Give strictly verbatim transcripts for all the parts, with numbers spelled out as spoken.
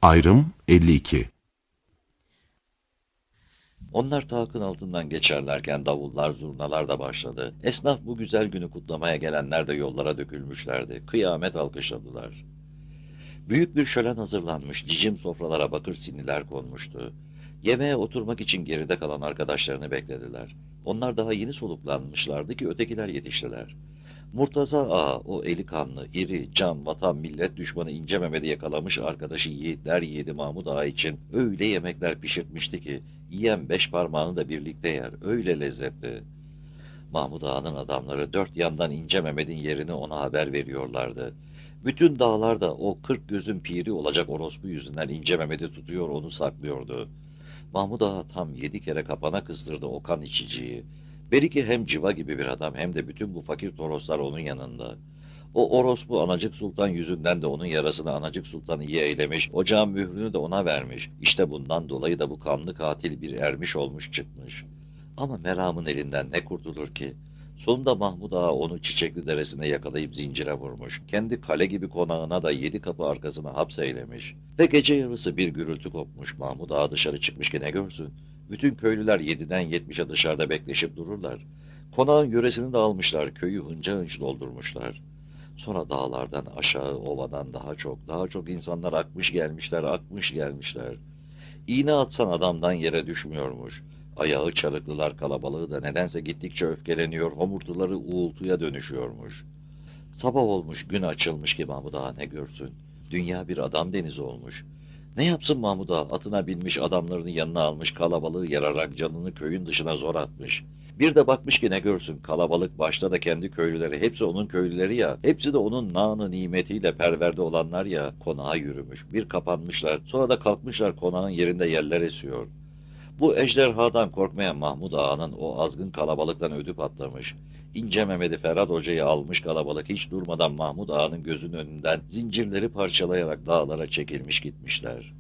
Ayrım elli iki. Onlar taakın altından geçerlerken davullar, zurnalar da başladı. Esnaf bu güzel günü kutlamaya gelenler de yollara dökülmüşlerdi. Kıyamet alkışladılar. Büyük bir şölen hazırlanmış, cicim sofralara bakır siniler konmuştu. Yemeğe oturmak için geride kalan arkadaşlarını beklediler. Onlar daha yeni soluklanmışlardı ki ötekiler yetiştiler. Murtaza Ağa, o eli kanlı, iri, can, vatan, millet düşmanı İnce Mehmet'i yakalamış arkadaşı yiğitler yiğidi Mahmud Ağa için öyle yemekler pişirtmişti ki, yiyen beş parmağını da birlikte yer, öyle lezzetli. Mahmud Ağa'nın adamları dört yandan İnce Mehmet'in yerini ona haber veriyorlardı. Bütün dağlarda o kırk gözün piri olacak orospu yüzünden İnce Mehmet'i tutuyor, onu saklıyordu. Mahmud Ağa tam yedi kere kapana kıstırdı o kan içiciyi. Belki hem civa gibi bir adam hem de bütün bu fakir toroslar onun yanında. O orospu Anacık Sultan yüzünden de onun yarasını Anacık Sultan iyi eylemiş, ocağın mührünü de ona vermiş. İşte bundan dolayı da bu kanlı katil bir ermiş olmuş çıkmış. Ama Meram'ın elinden ne kurtulur ki? Sonunda Mahmud Ağa onu Çiçekli Deresi'ne yakalayıp zincire vurmuş. Kendi kale gibi konağına da yedi kapı arkasına hapseylemiş. Ve gece yarısı bir gürültü kopmuş. Mahmud Ağa dışarı çıkmış ki ne görsün? Bütün köylüler yediden yetmişe dışarıda bekleşip dururlar. Konağın yöresini de almışlar, köyü hınca hınç doldurmuşlar. Sonra dağlardan aşağı, ovadan daha çok, daha çok insanlar akmış gelmişler, akmış gelmişler. İğne atsan adamdan yere düşmüyormuş. Ayağı çalıklılar kalabalığı da nedense gittikçe öfkeleniyor, homurtuları uğultuya dönüşüyormuş. Sabah olmuş, gün açılmış ki Mahmud Ağa ne görsün? Dünya bir adam denizi olmuş. Ne yapsın Mahmud Ağa? Atına binmiş, adamlarını yanına almış, kalabalığı yararak canını köyün dışına zor atmış. Bir de bakmış ki ne görsün? Kalabalık başta da kendi köylüleri, hepsi onun köylüleri ya, hepsi de onun nâ-ı nimetiyle perverde olanlar ya, konağa yürümüş. Bir kapanmışlar, sonra da kalkmışlar, konağın yerinde yerler esiyor. Bu ejderhadan korkmayan Mahmud Ağa'nın o azgın kalabalıktan ödü patlamış. İnce Mehmet'i Ferhat Hoca'yı almış kalabalık hiç durmadan Mahmud Ağa'nın gözünün önünden zincirleri parçalayarak dağlara çekilmiş gitmişler.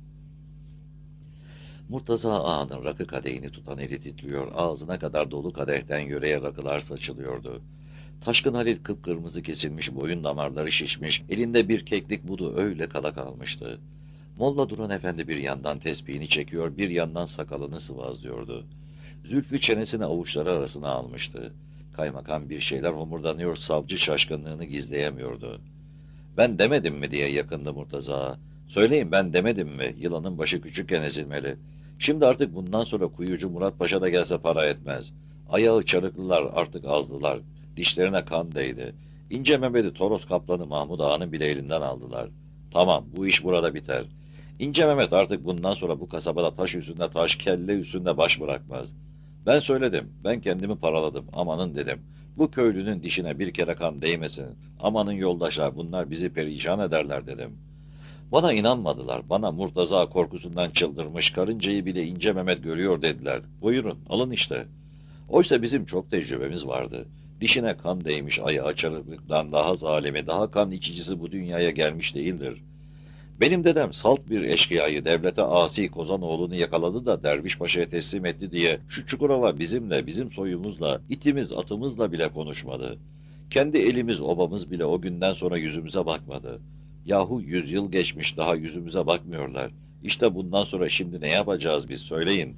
Murtaza Ağa'nın rakı kadehini tutan eli titriyor, ağzına kadar dolu kadehten yöreye rakılar saçılıyordu. Taşkın Halil kıpkırmızı kesilmiş, boyun damarları şişmiş, elinde bir keklik budu öyle kala kalmıştı. Molla Duran Efendi bir yandan tesbihini çekiyor, bir yandan sakalını sıvazlıyordu. Zülfü çenesini avuçları arasına almıştı. Kaymakam bir şeyler homurdanıyor, savcı şaşkınlığını gizleyemiyordu. Ben demedim mi diye yakındı Murtaza. Söyleyin ben demedim mi, yılanın başı küçükken ezilmeli. Şimdi artık bundan sonra kuyucu Murat Paşa da gelse para etmez. Ayağı çarıklılar artık azdılar, dişlerine kan değdi. İnce Mehmet'i Toros Kaplanı Mahmud Ağa'nın bile elinden aldılar. Tamam, bu iş burada biter. İnce Mehmet artık bundan sonra bu kasabada taş üstünde taş, kelle üstünde baş bırakmaz. Ben söyledim, ben kendimi paraladım, amanın dedim. Bu köylünün dişine bir kere kan değmesin. Amanın yoldaşlar, bunlar bizi perişan ederler dedim. Bana inanmadılar, bana Murtaza korkusundan çıldırmış, karıncayı bile İnce Mehmet görüyor dediler. Buyurun, alın işte. Oysa bizim çok tecrübemiz vardı. Dişine kan değmiş ayağı çarıklıktan daha zalimi, daha kan içicisi bu dünyaya gelmiş değildir. Benim dedem salt bir eşkıyayı devlete asi Kozanoğlu'nu yakaladı da Derviş Paşa'ya teslim etti diye şu Çukurova bizimle, bizim soyumuzla, itimiz atımızla bile konuşmadı. Kendi elimiz obamız bile o günden sonra yüzümüze bakmadı. Yahu yüzyıl geçmiş daha yüzümüze bakmıyorlar. İşte bundan sonra şimdi ne yapacağız biz söyleyin.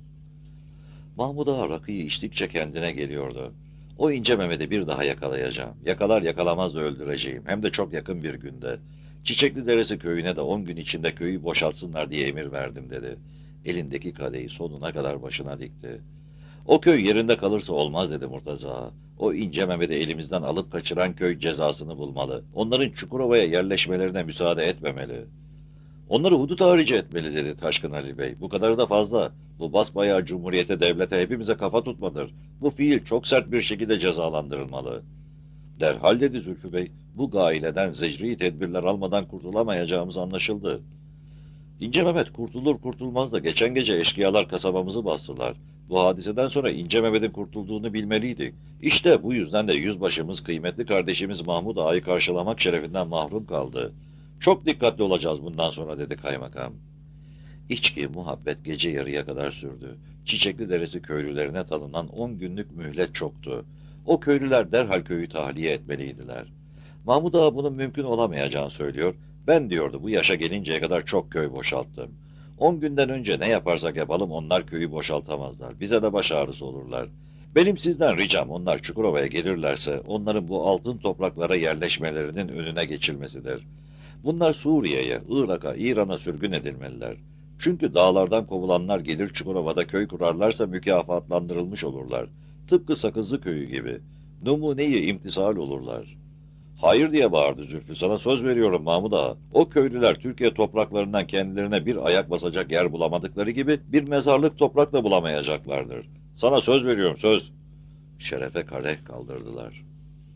Mahmud Ağa rakıyı içtikçe kendine geliyordu. O İnce Mehmet'i bir daha yakalayacağım. Yakalar yakalamaz da öldüreceğim. Hem de çok yakın bir günde. Çiçekli Deresi köyüne de on gün içinde köyü boşaltsınlar diye emir verdim dedi. Elindeki kadehi sonuna kadar başına dikti. O köy yerinde kalırsa olmaz dedi Murtaza. O İnce Mehmet'i elimizden alıp kaçıran köy cezasını bulmalı. Onların Çukurova'ya yerleşmelerine müsaade etmemeli. Onları hudut harici etmeli dedi Taşkın Ali Bey. Bu kadar da fazla. Bu basbayağı cumhuriyete, devlete hepimize kafa tutmadır. Bu fiil çok sert bir şekilde cezalandırılmalı. Derhal dedi Zülfü Bey. Bu gaileden zecri tedbirler almadan kurtulamayacağımız anlaşıldı. İnce Mehmet kurtulur kurtulmaz da geçen gece eşkıyalar kasabamızı bastılar. Bu hadiseden sonra İnce Mehmet'in kurtulduğunu bilmeliydik. İşte bu yüzden de yüzbaşımız, kıymetli kardeşimiz Mahmud Ağa'yı karşılamak şerefinden mahrum kaldı. Çok dikkatli olacağız bundan sonra dedi kaymakam. İçki, muhabbet gece yarıya kadar sürdü. Çiçekli Deresi köylülerine tanınan on günlük mühlet çoktu. O köylüler derhal köyü tahliye etmeliydiler. Mahmud Ağa bunun mümkün olamayacağını söylüyor. Ben diyordu bu yaşa gelinceye kadar çok köy boşalttım. On günden önce ne yaparsak yapalım onlar köyü boşaltamazlar. Bize de baş ağrısı olurlar. Benim sizden ricam onlar Çukurova'ya gelirlerse onların bu altın topraklara yerleşmelerinin önüne geçilmesidir. Bunlar Suriye'ye, Irak'a, İran'a sürgün edilmeliler. Çünkü dağlardan kovulanlar gelir Çukurova'da köy kurarlarsa mükafatlandırılmış olurlar. Tıpkı Sakızlı köyü gibi. Numune-i imtisal olurlar. Hayır diye bağırdı Zülfü. Sana söz veriyorum Mahmud Ağa. O köylüler Türkiye topraklarından kendilerine bir ayak basacak yer bulamadıkları gibi bir mezarlık toprak da bulamayacaklardır. Sana söz veriyorum söz. Şerefe kadeh kaldırdılar.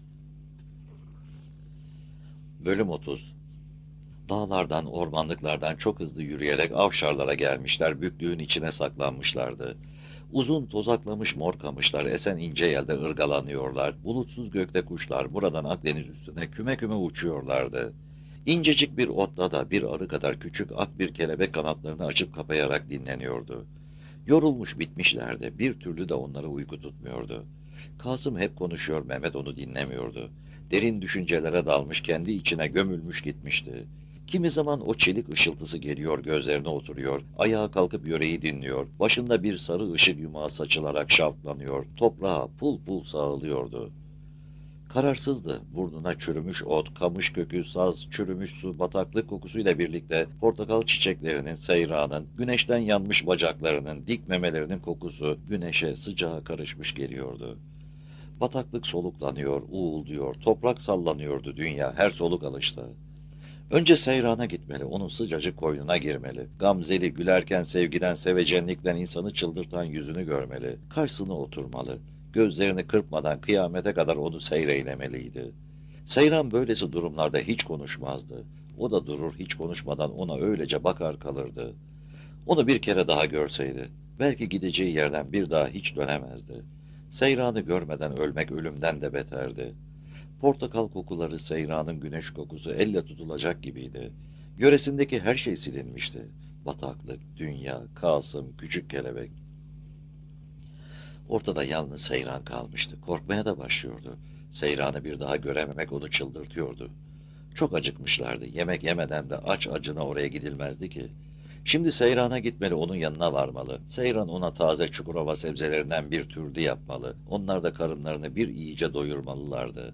Bölüm otuz. Dağlardan, ormanlıklardan çok hızlı yürüyerek Avşarlara gelmişler, büklüğün içine saklanmışlardı. Uzun tozaklamış mor kamışlar esen ince yelde ırgalanıyorlar. Bulutsuz gökte kuşlar buradan Akdeniz üstüne küme küme uçuyorlardı. İncecik bir otta da bir arı kadar küçük ak bir kelebek kanatlarını açıp kapayarak dinleniyordu. Yorulmuş bitmişlerdi. Bir türlü de onları uyku tutmuyordu. Kasım hep konuşuyor, Mehmet onu dinlemiyordu. Derin düşüncelere dalmış, kendi içine gömülmüş gitmişti. Kimi zaman o çelik ışıltısı geliyor, gözlerine oturuyor, ayağa kalkıp yöreyi dinliyor, başında bir sarı ışık yumağı saçılarak şavklanıyor, toprağa pul pul sağılıyordu. Kararsızdı, burnuna çürümüş ot, kamış kökü, saz, çürümüş su, bataklık kokusuyla birlikte portakal çiçeklerinin, seyranın, güneşten yanmış bacaklarının, dik memelerinin kokusu güneşe, sıcağa karışmış geliyordu. Bataklık soluklanıyor, uğulduyor, toprak sallanıyordu dünya her soluk alışta. Önce seyrana gitmeli, onun sıcacık koynuna girmeli. Gamzeli, gülerken sevgiden, sevecenlikten insanı çıldırtan yüzünü görmeli. Karşısına oturmalı. Gözlerini kırpmadan kıyamete kadar onu seyreylemeliydi. Seyran böylesi durumlarda hiç konuşmazdı. O da durur hiç konuşmadan ona öylece bakar kalırdı. Onu bir kere daha görseydi, belki gideceği yerden bir daha hiç dönemezdi. Seyranı görmeden ölmek ölümden de beterdi. Portakal kokuları, seyranın güneş kokusu elle tutulacak gibiydi. Yöresindeki her şey silinmişti. Bataklık, dünya, Kasım, küçük kelebek. Ortada yalnız seyran kalmıştı. Korkmaya da başlıyordu. Seyranı bir daha görememek onu çıldırtıyordu. Çok acıkmışlardı. Yemek yemeden de aç acına oraya gidilmezdi ki. Şimdi seyrana gitmeli, onun yanına varmalı. Seyran ona taze Çukurova sebzelerinden bir türlü yapmalı. Onlar da karınlarını bir iyice doyurmalılardı.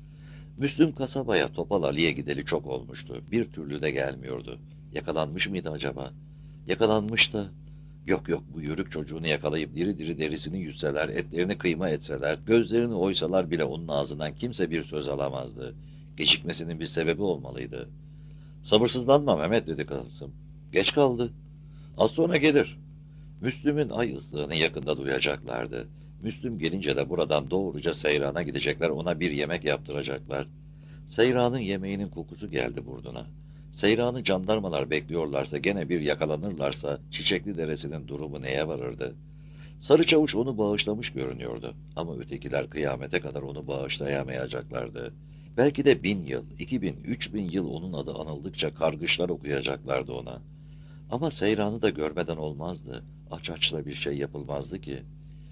Müslüm kasabaya Topal Ali'ye gideli çok olmuştu. Bir türlü de gelmiyordu. Yakalanmış mıydı acaba? Yakalanmış da... Yok yok, bu yörük çocuğunu yakalayıp diri diri derisini yüzseler, etlerini kıyma etseler, gözlerini oysalar bile onun ağzından kimse bir söz alamazdı. Gecikmesinin bir sebebi olmalıydı. Sabırsızlanma Mehmet dedi Kasım. Geç kaldı. Az sonra gelir. Müslüm'ün ay ıslığını yakında duyacaklardı. Müslüm gelince de buradan doğruca Seyran'a gidecekler, ona bir yemek yaptıracaklar. Seyran'ın yemeğinin kokusu geldi burnuna. Seyran'ı jandarmalar bekliyorlarsa, gene bir yakalanırlarsa Çiçekli Deresi'nin durumu neye varırdı? Sarı Çavuş onu bağışlamış görünüyordu. Ama ötekiler kıyamete kadar onu bağışlayamayacaklardı. Belki de bin yıl, iki bin, üç bin yıl onun adı anıldıkça kargışlar okuyacaklardı ona. Ama Seyran'ı da görmeden olmazdı. Aç açla bir şey yapılmazdı ki.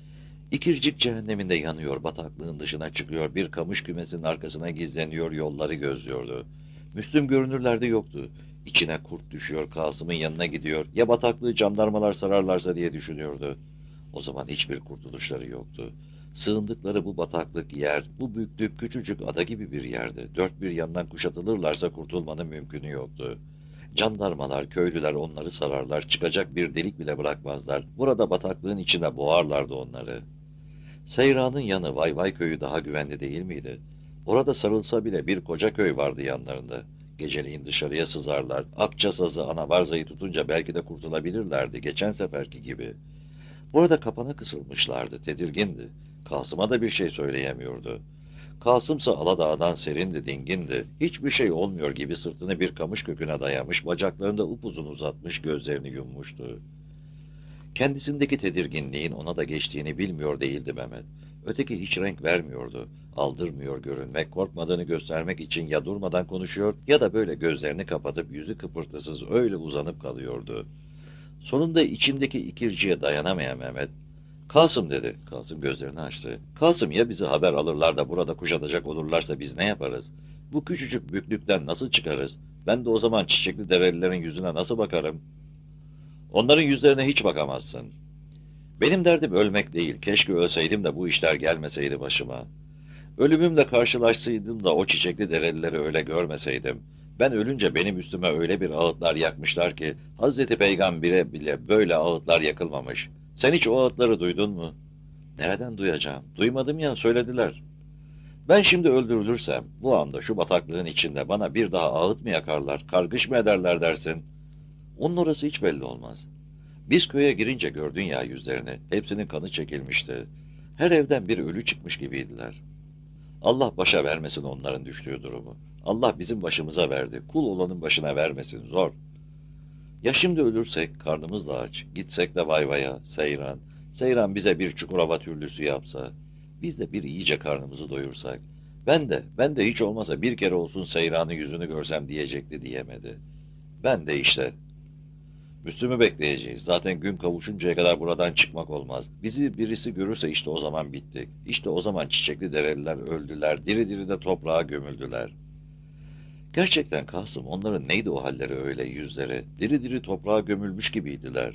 İkircik cehenneminde yanıyor, bataklığın dışına çıkıyor, bir kamış kümesinin arkasına gizleniyor, yolları gözlüyordu. Müslüm görünürlerde yoktu. İçine kurt düşüyor, Kasım'ın yanına gidiyor, ya bataklığı jandarmalar sararlarsa diye düşünüyordu. O zaman hiçbir kurtuluşları yoktu. Sığındıkları bu bataklık yer, bu büyüklük küçücük ada gibi bir yerdi. Dört bir yandan kuşatılırlarsa kurtulmanın mümkünü yoktu. Jandarmalar, köylüler onları sararlar, çıkacak bir delik bile bırakmazlar. Burada bataklığın içine boğarlardı onları. Seyran'ın yanı Vayvay köyü daha güvenli değil miydi? Orada sarılsa bile bir koca köy vardı yanlarında. Geceleyin dışarıya sızarlar. Akçasazı, Anavarza'yı tutunca belki de kurtulabilirlerdi, geçen seferki gibi. Burada kapana kısılmışlardı, tedirgindi. Kasım'a da bir şey söyleyemiyordu. Kasım'sa Aladağ'dan serindi, dingindi. Hiçbir şey olmuyor gibi sırtını bir kamış köküne dayamış, bacaklarında upuzun uzatmış, gözlerini yummuştu. Kendisindeki tedirginliğin ona da geçtiğini bilmiyor değildi Mehmet. Öteki hiç renk vermiyordu. Aldırmıyor görünmek, korkmadığını göstermek için ya durmadan konuşuyor ya da böyle gözlerini kapatıp yüzü kıpırtısız öyle uzanıp kalıyordu. Sonunda içindeki ikirciye dayanamayan Mehmet, "Kasım" dedi. Kasım gözlerini açtı. "Kasım, ya bizi haber alırlar da burada kuşatacak olurlarsa biz ne yaparız? Bu küçücük büklükten nasıl çıkarız? Ben de o zaman çiçekli develilerin yüzüne nasıl bakarım? Onların yüzlerine hiç bakamazsın. Benim derdim ölmek değil. Keşke ölseydim de bu işler gelmeseydi başıma. Ölümümle karşılaşsaydım da o çiçekli derelileri öyle görmeseydim. Ben ölünce benim üstüme öyle bir ağıtlar yakmışlar ki Hazreti Peygamber'e bile böyle ağıtlar yakılmamış. Sen hiç o ağıtları duydun mu? Nereden duyacağım? Duymadım ya, söylediler. Ben şimdi öldürülürsem bu anda şu bataklığın içinde bana bir daha ağıt mı yakarlar, kargış mı ederler dersin? Onun orası hiç belli olmaz. Biz köye girince gördün ya yüzlerini, hepsinin kanı çekilmişti. Her evden bir ölü çıkmış gibiydiler. Allah başa vermesin onların düştüğü durumu. Allah bizim başımıza verdi, kul olanın başına vermesin, zor. Ya şimdi ölürsek, karnımız da aç, gitsek de Vayvaya, Seyran, Seyran bize bir Çukurova türlüsü yapsa, biz de bir iyice karnımızı doyursak, ben de, ben de hiç olmasa bir kere olsun Seyran'ın yüzünü görsem diyecekti, diyemedi. Ben de işte, Müslüm'ü bekleyeceğiz. Zaten gün kavuşuncaya kadar buradan çıkmak olmaz. Bizi birisi görürse işte o zaman bittik. İşte o zaman çiçekli dereliler öldüler, diri diri de toprağa gömüldüler. Gerçekten Kasım, onların neydi o halleri öyle, yüzleri? Diri diri toprağa gömülmüş gibiydiler.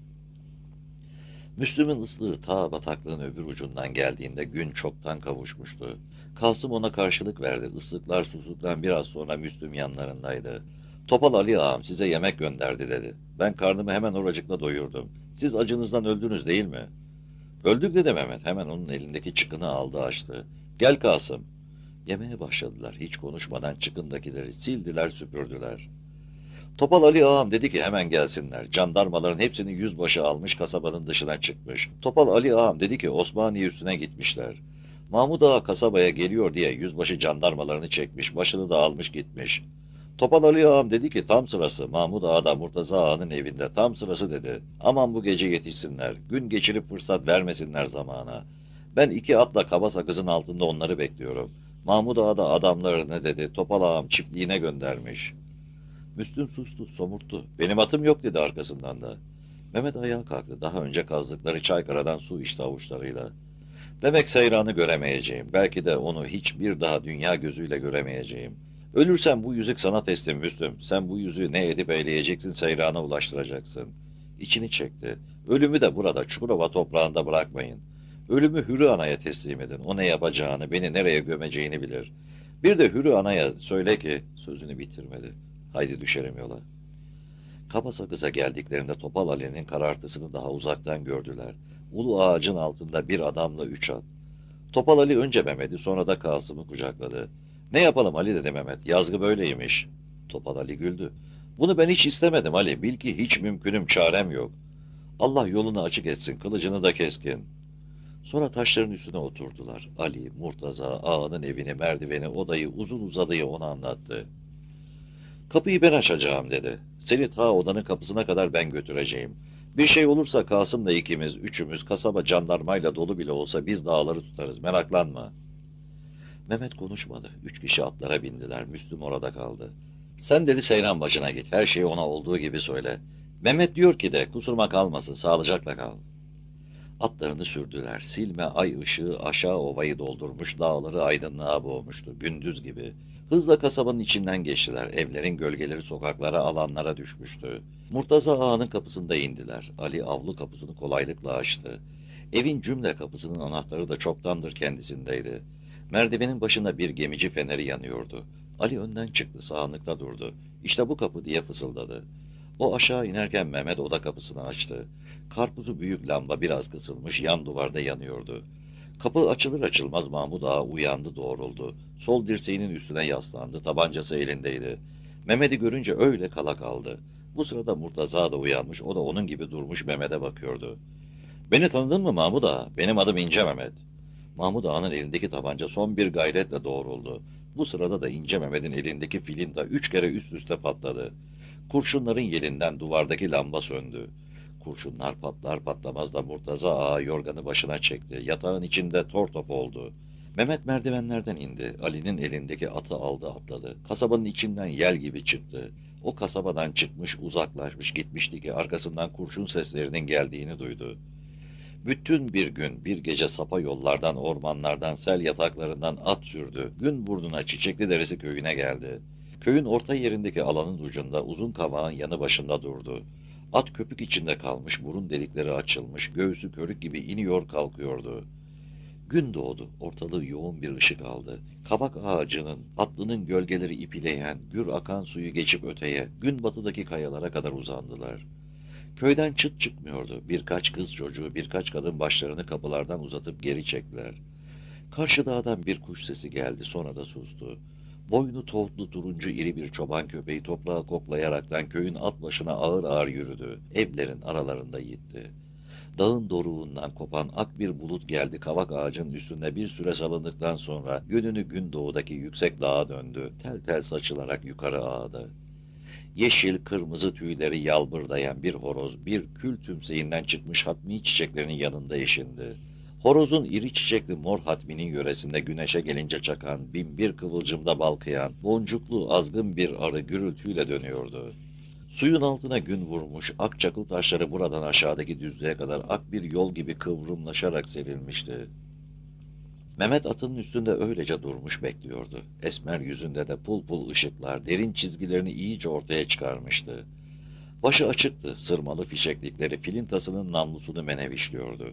Müslüm'ün ıslığı ta bataklığın öbür ucundan geldiğinde gün çoktan kavuşmuştu. Kasım ona karşılık verdi. Islıklar sustuktan biraz sonra Müslüm yanlarındaydı. Topal Ali ağam size yemek gönderdi dedi. Ben karnımı hemen oracıkla doyurdum. Siz acınızdan öldünüz değil mi? Öldük dedi Mehmet. Hemen onun elindeki çıkını aldı açtı. Gel Kasım. Yemeye başladılar. Hiç konuşmadan çıkındakileri sildiler süpürdüler. Topal Ali ağam dedi ki hemen gelsinler. Jandarmaların hepsini yüzbaşı almış kasabanın dışına çıkmış. Topal Ali ağam dedi ki Osmaniye üstüne gitmişler. Mahmud ağa kasabaya geliyor diye yüzbaşı jandarmalarını çekmiş. Başını da almış gitmiş. Topal Ali ağam dedi ki tam sırası. Mahmud ağa da Murtaza ağanın evinde. Tam sırası dedi. Aman bu gece yetişsinler. Gün geçirip fırsat vermesinler zamana. Ben iki atla kaba sakızın altında onları bekliyorum. Mahmud ağa da adamlarını dedi. Topal ağam çiftliğine göndermiş. Müslüm sustu, somurttu. Benim atım yok dedi arkasından da. Mehmet ayağa kalktı. Daha önce kazdıkları Çaykıra'dan su içti avuçlarıyla. Demek Seyran'ı göremeyeceğim. Belki de onu hiçbir daha dünya gözüyle göremeyeceğim. Ölürsem bu yüzük sana teslim Müslüm. Sen bu yüzüğü ne edip eyleyeceksin, Seyran'a ulaştıracaksın. İçini çekti. Ölümü de burada Çukurova toprağında bırakmayın. Ölümü Hürü Ana'ya teslim edin. O ne yapacağını, beni nereye gömeceğini bilir. Bir de Hürü Ana'ya söyle ki, sözünü bitirmedi. Haydi düşerim yola. Kaba sakıza geldiklerinde Topal Ali'nin karartısını daha uzaktan gördüler. Ulu ağacın altında bir adamla üç at. Topal Ali önce Mehmet'i sonra da Kasım'ı kucakladı. Ne yapalım Ali dedi Mehmet. Yazgı böyleymiş. Topal Ali güldü. Bunu ben hiç istemedim Ali. Bil ki hiç mümkünüm çarem yok. Allah yolunu açık etsin. Kılıcını da keskin. Sonra taşların üstüne oturdular. Ali, Murtaza, ağanın evini, merdiveni, odayı, uzun uzadıyı ona anlattı. Kapıyı ben açacağım dedi. Seni ta odanın kapısına kadar ben götüreceğim. Bir şey olursa Kasım'la ikimiz, üçümüz kasaba jandarmayla dolu bile olsa biz dağları tutarız. Meraklanma. Mehmet konuşmadı. Üç kişi atlara bindiler. Müslüm orada kaldı. Sen dedi Seyran bacına git. Her şeyi ona olduğu gibi söyle. Mehmet diyor ki de kusuruma kalmasın. Sağlıcakla kal. Atlarını sürdüler. Silme ay ışığı aşağı ovayı doldurmuş. Dağları aydınlığa boğmuştu. Gündüz gibi. Hızla kasabanın içinden geçtiler. Evlerin gölgeleri sokaklara, alanlara düşmüştü. Murtaza ağanın kapısında indiler. Ali avlu kapısını kolaylıkla açtı. Evin cümle kapısının anahtarı da çoktandır kendisindeydi. Merdivenin başında bir gemici feneri yanıyordu. Ali önden çıktı, sağınlıkta durdu. İşte bu kapı diye fısıldadı. O aşağı inerken Mehmet oda kapısını açtı. Karpuzu büyük lamba biraz kısılmış, yan duvarda yanıyordu. Kapı açılır açılmaz Mahmud Ağa uyandı, doğruldu. Sol dirseğinin üstüne yaslandı, tabancası elindeydi. Mehmet'i görünce öyle kala kaldı. Bu sırada Murtaza da uyanmış, o da onun gibi durmuş Mehmet'e bakıyordu. Beni tanıdın mı Mahmud Ağa? Benim adım İnce Mehmet. Mahmud Ağa'nın elindeki tabanca son bir gayretle doğruldu. Bu sırada da İnce Mehmet'in elindeki filinta üç kere üst üste patladı. Kurşunların yerinden duvardaki lamba söndü. Kurşunlar patlar patlamaz da Murtaza Ağa yorganı başına çekti. Yatağın içinde tor top oldu. Mehmet merdivenlerden indi. Ali'nin elindeki atı aldı atladı. Kasabanın içinden yel gibi çıktı. O kasabadan çıkmış uzaklaşmış gitmişti ki arkasından kurşun seslerinin geldiğini duydu. Bütün bir gün, bir gece sapa yollardan, ormanlardan, sel yataklarından at sürdü. Gün burnuna Çiçekli Deresi köyüne geldi. Köyün orta yerindeki alanın ucunda uzun kavağın yanı başında durdu. At köpük içinde kalmış, burun delikleri açılmış, göğsü körük gibi iniyor kalkıyordu. Gün doğdu, ortalığı yoğun bir ışık aldı. Kavak ağacının, atlının gölgeleri ipileyen, gür akan suyu geçip öteye, gün batıdaki kayalara kadar uzandılar. Köyden çıt çıkmıyordu. Birkaç kız çocuğu, birkaç kadın başlarını kapılardan uzatıp geri çektiler. Karşı dağdan bir kuş sesi geldi, sonra da sustu. Boynu tovutlu turuncu iri bir çoban köpeği toprağı koklayaraktan köyün alt başına ağır ağır yürüdü. Evlerin aralarında gitti. Dağın doruğundan kopan ak bir bulut geldi, kavak ağacının üstünde bir süre salındıktan sonra yönünü gündoğudaki yüksek dağa döndü. Tel tel saçılarak yukarı ağdı. Yeşil kırmızı tüyleri yalbırdayan bir horoz bir kül tümseyinden çıkmış hatmi çiçeklerinin yanında eşindi. Horozun iri çiçekli mor hatminin yöresinde güneşe gelince çakan, binbir kıvılcımda balkıyan, boncuklu azgın bir arı gürültüyle dönüyordu. Suyun altına gün vurmuş, ak çakıl taşları buradan aşağıdaki düzlüğe kadar ak bir yol gibi kıvrımlaşarak serilmişti. Mehmet atının üstünde öylece durmuş bekliyordu. Esmer yüzünde de pul pul ışıklar, derin çizgilerini iyice ortaya çıkarmıştı. Başı açıktı, sırmalı fişeklikleri filintasının namlusunu menevişliyordu.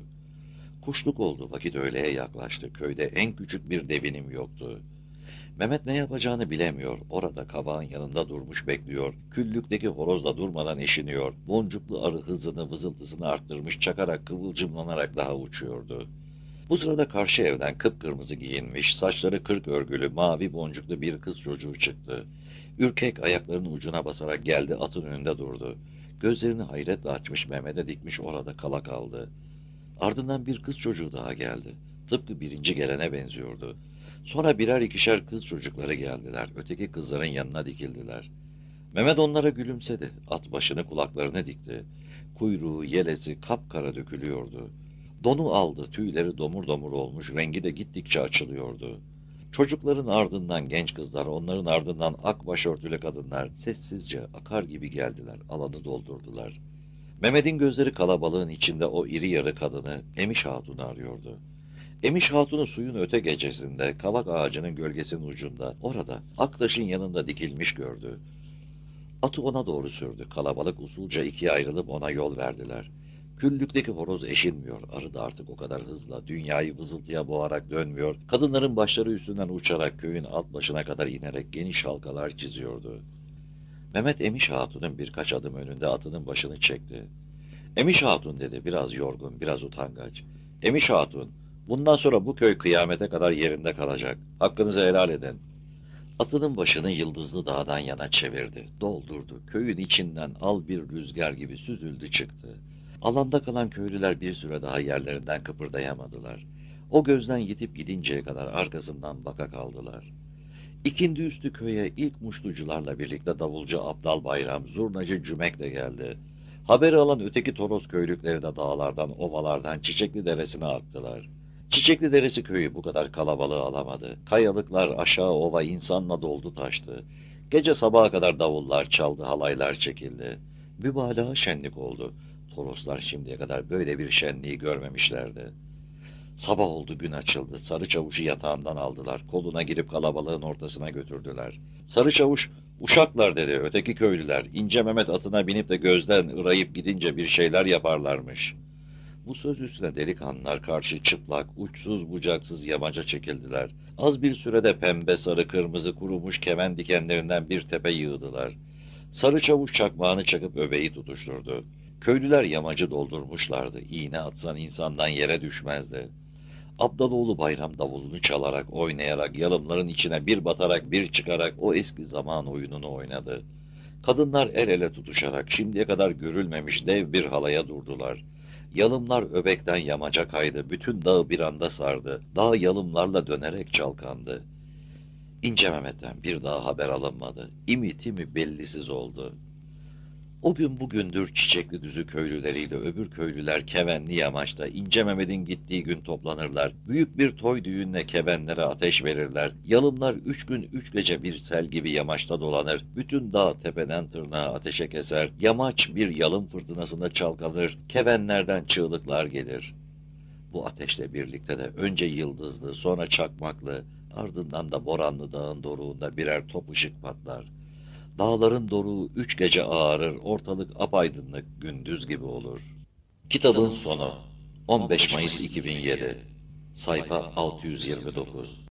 Kuşluk oldu, vakit öğleye yaklaştı. Köyde en küçük bir devinim yoktu. Mehmet ne yapacağını bilemiyor. Orada kavağın yanında durmuş bekliyor. Küllükteki horoz da durmadan eşiniyor. Boncuklu arı hızını, vızıltısını arttırmış, çakarak, kıvılcımlanarak daha uçuyordu. Bu sırada karşı evden kıpkırmızı giyinmiş, saçları kırk örgülü, mavi boncuklu bir kız çocuğu çıktı. Ürkek ayaklarının ucuna basarak geldi, atın önünde durdu. Gözlerini hayretle açmış, Mehmet'e dikmiş, orada kala kaldı. Ardından bir kız çocuğu daha geldi. Tıpkı birinci gelene benziyordu. Sonra birer ikişer kız çocukları geldiler. Öteki kızların yanına dikildiler. Mehmet onlara gülümsedi. At başını kulaklarına dikti. Kuyruğu, yelesi kapkara dökülüyordu. Donu aldı, tüyleri domur domur olmuş, rengi de gittikçe açılıyordu. Çocukların ardından genç kızlar, onların ardından ak başörtülü kadınlar sessizce akar gibi geldiler, alanı doldurdular. Mehmet'in gözleri kalabalığın içinde o iri yarı kadını, Emiş Hatun'u arıyordu. Emiş Hatun'u suyun öte gecesinde, kavak ağacının gölgesinin ucunda, orada, Aktaş'ın yanında dikilmiş gördü. Atı ona doğru sürdü, kalabalık usulca ikiye ayrılıp ona yol verdiler. Küllükteki horoz eşinmiyor, arı da artık o kadar hızla, dünyayı vızıltıya boğarak dönmüyor, kadınların başları üstünden uçarak köyün alt başına kadar inerek geniş halkalar çiziyordu. Mehmet Emiş Hatun'un birkaç adım önünde atının başını çekti. Emiş Hatun dedi, biraz yorgun, biraz utangaç. Emiş Hatun, bundan sonra bu köy kıyamete kadar yerinde kalacak. Hakkınızı helal edin. Atının başını Yıldızlı Dağ'dan yana çevirdi, doldurdu. Köyün içinden al bir rüzgar gibi süzüldü çıktı. Alanda kalan köylüler bir süre daha yerlerinden kıpırdayamadılar. O gözden yitip gidinceye kadar arkasından baka kaldılar. İkindi üstü köye ilk muştucularla birlikte davulcu Abdal Bayram, zurnacı Cümek de geldi. Haberi alan öteki Toros köylükleri de dağlardan, ovalardan Çiçekli Deresi'ne aktılar. Çiçekli Deresi köyü bu kadar kalabalığı alamadı. Kayalıklar aşağı ova insanla doldu taştı. Gece sabaha kadar davullar çaldı, halaylar çekildi. Mübalağa şenlik oldu. Toroslar şimdiye kadar böyle bir şenliği görmemişlerdi. Sabah oldu, gün açıldı. Sarı Çavuş'u yatağından aldılar. Koluna girip kalabalığın ortasına götürdüler. Sarı Çavuş, uşaklar dedi, öteki köylüler. İnce Mehmet atına binip de gözden ırayıp gidince bir şeyler yaparlarmış. Bu söz üstüne delikanlılar karşı çıplak, uçsuz bucaksız yamaca çekildiler. Az bir sürede pembe, sarı, kırmızı kurumuş kemen dikenlerinden bir tepe yığdılar. Sarı Çavuş çakmağını çakıp öbeği tutuşturdu. Köylüler yamacı doldurmuşlardı. İğne atsan insandan yere düşmezdi. Abdaloğlu Bayram davulunu çalarak, oynayarak, yalımların içine bir batarak, bir çıkarak o eski zaman oyununu oynadı. Kadınlar el ele tutuşarak şimdiye kadar görülmemiş dev bir halaya durdular. Yalımlar öbekten yamaca kaydı, bütün dağı bir anda sardı. Dağ yalımlarla dönerek çalkandı. İnce Mehmet'ten bir daha haber alınmadı. İmi timi bellisiz oldu. O gün bugündür Çiçekli Düzü köylüleriyle öbür köylüler Kevenli Yamaç'ta İnce Mehmet'in gittiği gün toplanırlar. Büyük bir toy düğünle kevenlere ateş verirler. Yalımlar üç gün üç gece bir sel gibi yamaçta dolanır. Bütün dağ tepeden tırnağa ateşe keser. Yamaç bir yalım fırtınasında çalkanır. Kevenlerden çığlıklar gelir. Bu ateşle birlikte de önce Yıldızlı, sonra Çakmaklı, ardından da Boranlı Dağ'ın doruğunda birer top ışık patlar. Dağların doruğu üç gece ağarır, ortalık apaydınlık, gündüz gibi olur. Kitabın sonu. on beş Mayıs iki bin yedi. Sayfa altı yüz yirmi dokuz.